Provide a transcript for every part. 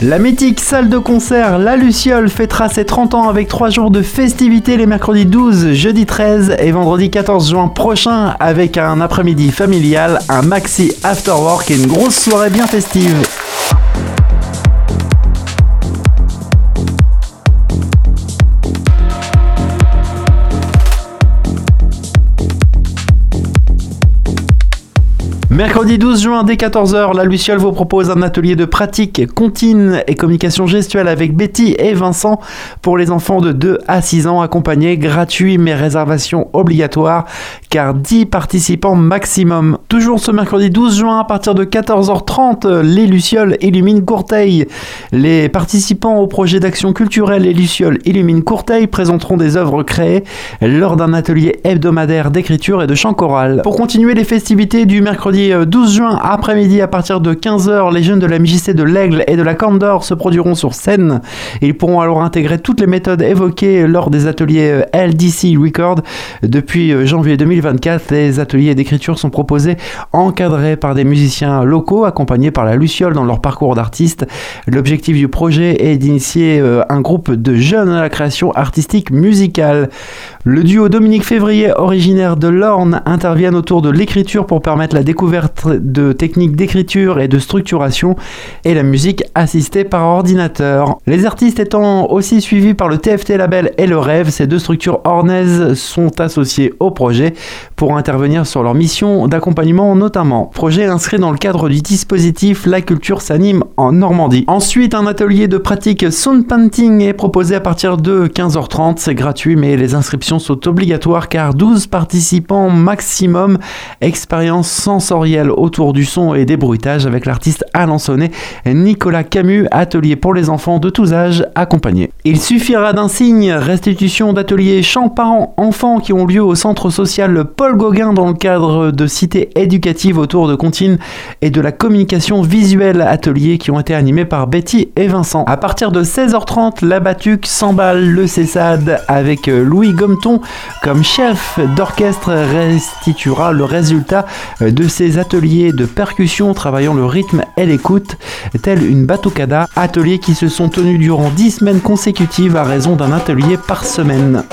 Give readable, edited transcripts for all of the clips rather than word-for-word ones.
La mythique salle de concert La Luciole fêtera ses 30 ans avec 3 jours de festivités les mercredis 12, jeudi 13 et vendredi 14 juin prochain avec un après-midi familial, un maxi afterwork et une grosse soirée bien festive. Mercredi 12 juin dès 14h, La Luciole vous propose un atelier de pratique contine et communication gestuelle avec Betty et Vincent pour les enfants de 2 à 6 ans, accompagnés, gratuit mais réservation obligatoire car 10 participants maximum. Toujours ce mercredi 12 juin à partir de 14h30, les Lucioles illuminent Courteil. Les participants au projet d'action culturelle Les Lucioles illuminent Courteil présenteront des œuvres créées lors d'un atelier hebdomadaire d'écriture et de chant choral. Pour continuer les festivités du mercredi 12 juin après-midi à partir de 15h, les jeunes de la MJC de l'Aigle et de la Corne d'Or se produiront sur scène. Ils pourront alors intégrer toutes les méthodes évoquées lors des ateliers LDC Record. Depuis janvier 2024, les ateliers d'écriture sont proposés encadrés par des musiciens locaux accompagnés par la Luciole dans leur parcours d'artiste. L'objectif du projet est d'initier un groupe de jeunes à la création artistique musicale. Le duo Dominique Février, originaire de l'Orne, interviennent autour de l'écriture pour permettre la découverte de techniques d'écriture et de structuration et la musique assistée par ordinateur. Les artistes étant aussi suivis par le TFT Label et Le Rêve, ces deux structures ornaises sont associées au projet pour intervenir sur leur mission d'accompagnement notamment. Projet inscrit dans le cadre du dispositif La Culture s'anime en Normandie. Ensuite, un atelier de pratique sound painting est proposé à partir de 15h30. C'est gratuit mais les inscriptions sont obligatoires car 12 participants maximum. Expérience sensorielle autour du son et des bruitages avec l'artiste alençonnais Nicolas Camus, atelier pour les enfants de tous âges accompagnés. Il suffira d'un signe, restitution d'ateliers chants parents-enfants qui ont lieu au centre social Paul Gauguin dans le cadre de cités éducatives autour de comptines et de la communication visuelle, ateliers qui ont été animés par Betty et Vincent. À partir de 16h30, la Batuque s'emballe le Cessade avec Louis Gometon comme chef d'orchestre restituera le résultat de ces ateliers de percussion travaillant le rythme et l'écoute, tel une batucada, ateliers qui se sont tenus durant 10 semaines consécutives à raison d'un atelier par semaine.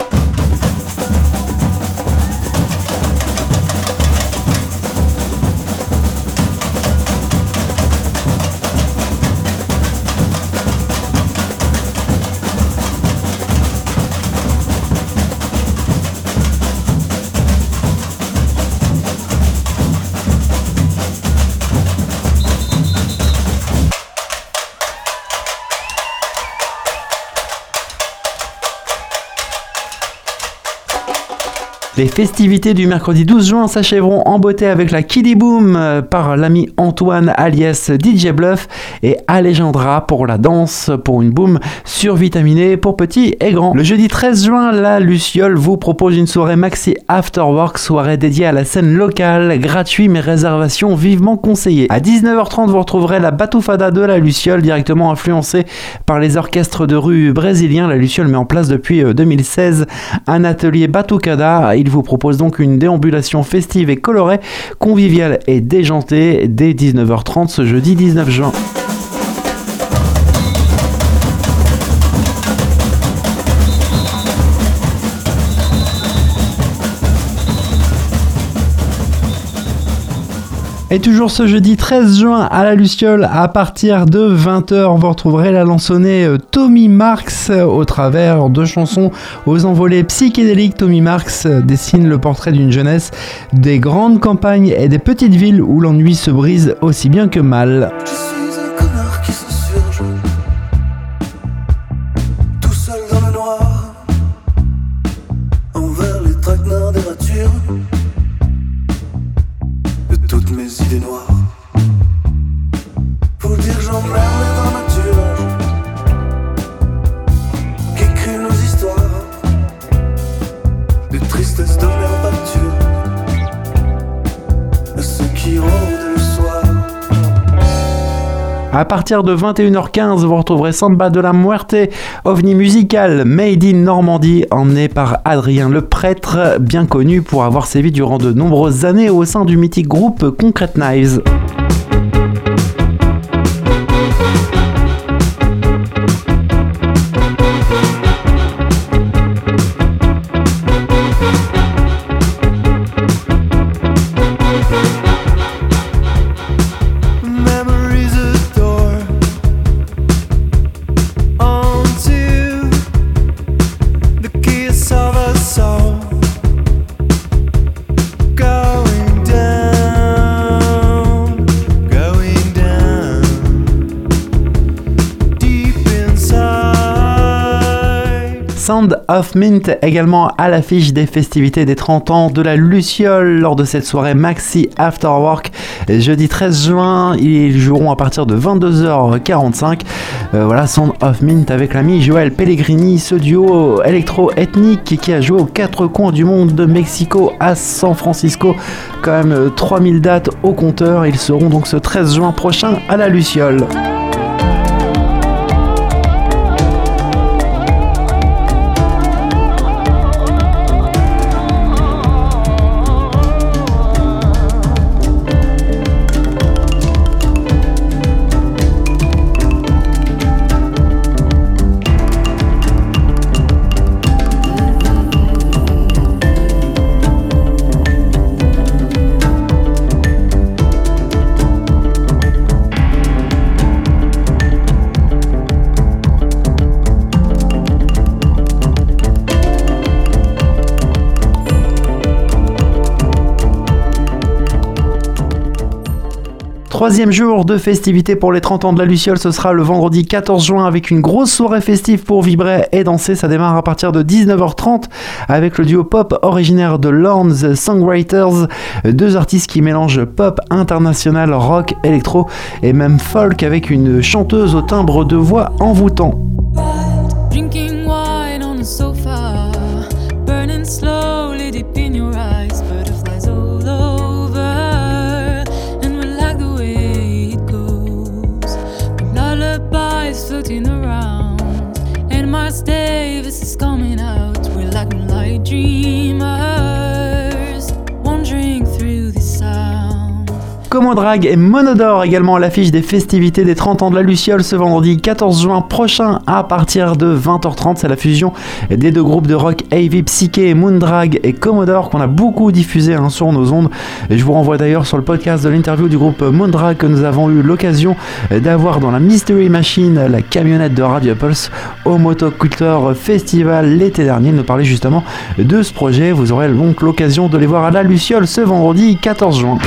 Les festivités du mercredi 12 juin s'achèveront en beauté avec la Kiddie Boom par l'ami Antoine alias DJ Bluff et Alejandra pour la danse pour une boom survitaminée pour petits et grands. Le jeudi 13 juin, la Luciole vous propose une soirée maxi afterwork, soirée dédiée à la scène locale, gratuit mais réservation vivement conseillée. À 19h30, vous retrouverez la Batoufada de la Luciole, directement influencée par les orchestres de rue brésiliens. La Luciole met en place depuis 2016 un atelier Batucada. Il vous propose donc une déambulation festive et colorée, conviviale et déjantée dès 19h30 ce jeudi 19 juin. Et toujours ce jeudi 13 juin à la Luciole, à partir de 20h, vous retrouverez la lansonnée Tommy Marx au travers de chansons aux envolées psychédéliques. Tommy Marx dessine le portrait d'une jeunesse, des grandes campagnes et des petites villes où l'ennui se brise aussi bien que mal. Je suis un connard qui se surjoue, tout seul dans le noir, envers les traquenards des ratures. Toutes mes idées noires, faut dire j'emmerde les dramaturges qui écrivent nos histoires de tristesse devenir pâture à ceux qui rôdent le soir. À partir de 21h15, vous retrouverez Samba de la Muerte, ovni musical made in Normandie, emmené par Adrien Le Prêtre, bien connu pour avoir sévi durant de nombreuses années au sein du mythique groupe Concrete Knives. Sound of Mint, également à l'affiche des festivités des 30 ans de la Luciole lors de cette soirée Maxi After Work. Jeudi 13 juin, ils joueront à partir de 22h45. Voilà, Sound of Mint avec l'ami Joël Pellegrini, ce duo électro-ethnique qui a joué aux quatre coins du monde, de Mexico à San Francisco. Quand même 3000 dates au compteur. Ils seront donc ce 13 juin prochain à la Luciole. Troisième jour de festivité pour les 30 ans de la Luciole, ce sera le vendredi 14 juin avec une grosse soirée festive pour vibrer et danser. Ça démarre à partir de 19h30 avec le duo pop originaire de Lorne's Songwriters, deux artistes qui mélangent pop international, rock, électro et même folk avec une chanteuse au timbre de voix envoûtant. Drinking wine on the sofa, burning slowly deep in your eyes, butterflies all over, and we like the way it goes. Lullabies floating around, and Miles Davis is coming out. We're like moonlight dreamers, wandering through the sound. Commodrag et Monodore également à l'affiche des festivités des 30 ans de la Luciole ce vendredi 14 juin prochain à partir de 20h30. C'est la fusion des deux groupes de rock Heavy Psyché et Moondrag et Commodore qu'on a beaucoup diffusé sur nos ondes. Et je vous renvoie d'ailleurs sur le podcast de l'interview du groupe Moondrag que nous avons eu l'occasion d'avoir dans la Mystery Machine, la camionnette de Radio Pulse, au Motoculture Festival l'été dernier. Ils nous parlaient justement de ce projet. Vous aurez donc l'occasion de les voir à la Luciole ce vendredi 14 juin.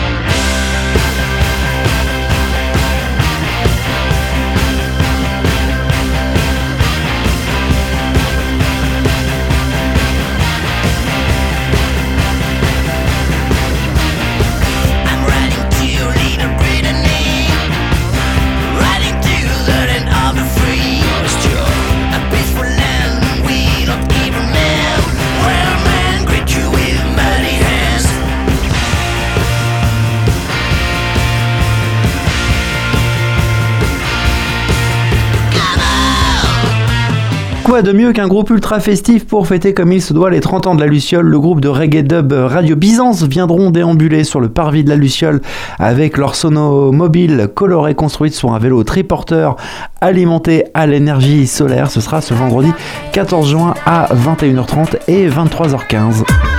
Quoi de mieux qu'un groupe ultra festif pour fêter comme il se doit les 30 ans de la Luciole. Le groupe de reggae dub Radio Byzance viendront déambuler sur le parvis de la Luciole avec leur sono mobile colorée construite sur un vélo triporteur alimenté à l'énergie solaire. Ce sera ce vendredi 14 juin à 21h30 et 23h15.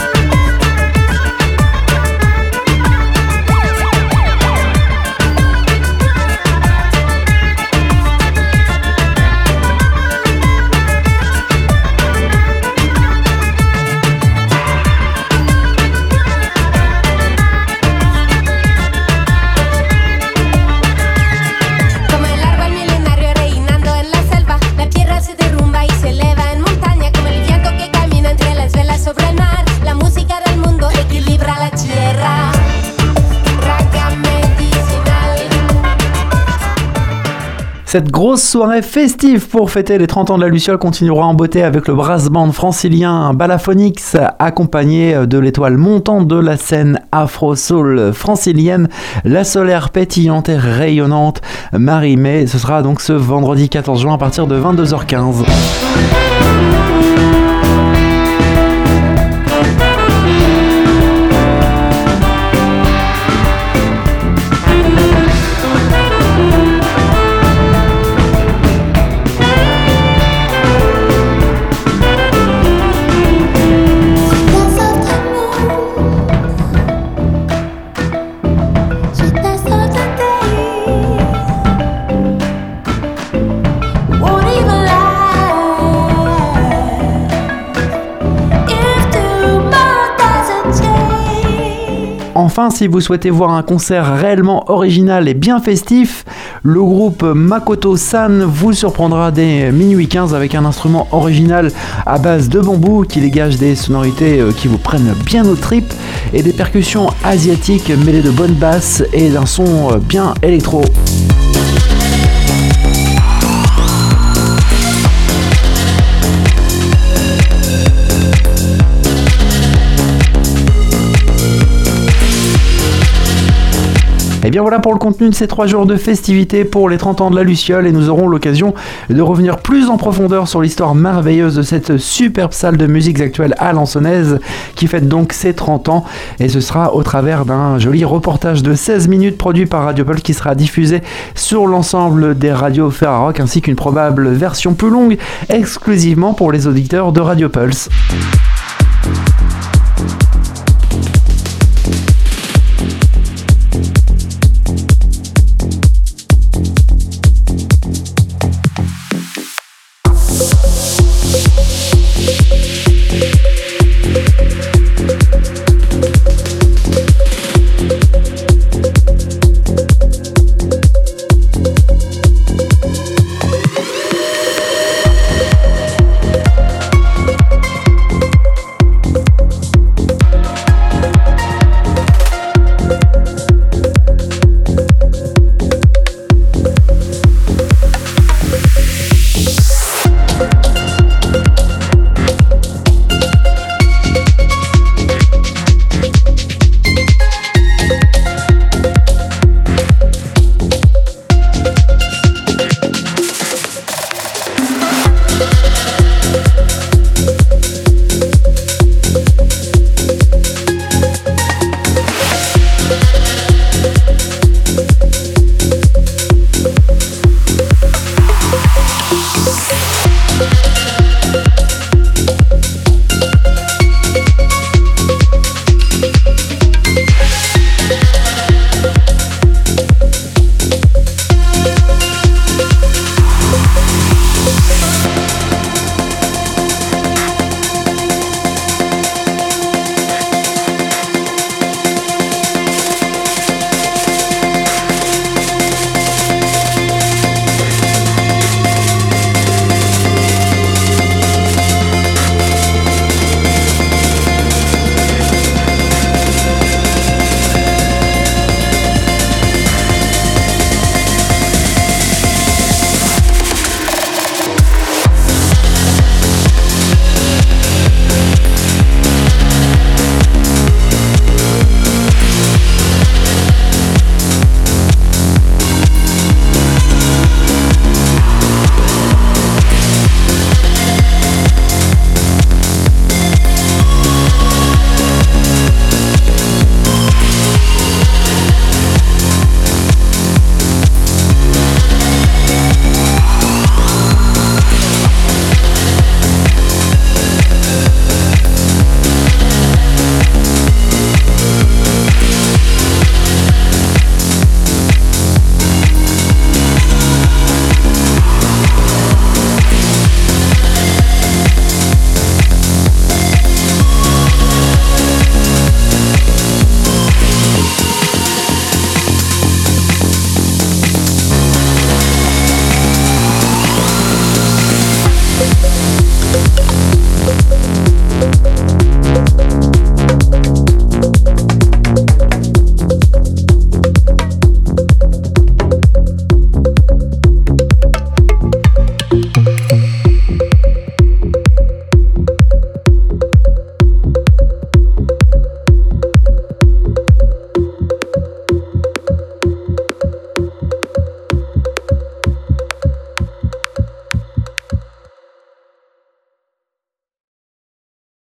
Cette grosse soirée festive pour fêter les 30 ans de la Luciole continuera en beauté avec le brass band francilien Balaphonix, accompagné de l'étoile montante de la scène afro-soul francilienne, la solaire pétillante et rayonnante Marie-May. Ce sera donc ce vendredi 14 juin à partir de 22h15. Enfin, si vous souhaitez voir un concert réellement original et bien festif, le groupe Makoto-san vous surprendra dès minuit 15 avec un instrument original à base de bambou qui dégage des sonorités qui vous prennent bien aux tripes et des percussions asiatiques mêlées de bonnes basses et d'un son bien électro. Et bien voilà pour le contenu de ces 3 jours de festivités pour les 30 ans de la Luciole, et nous aurons l'occasion de revenir plus en profondeur sur l'histoire merveilleuse de cette superbe salle de musiques actuelles alençonnaise qui fête donc ses 30 ans, et ce sera au travers d'un joli reportage de 16 minutes produit par Radio Pulse qui sera diffusé sur l'ensemble des radios Ferrarock, ainsi qu'une probable version plus longue exclusivement pour les auditeurs de Radio Pulse.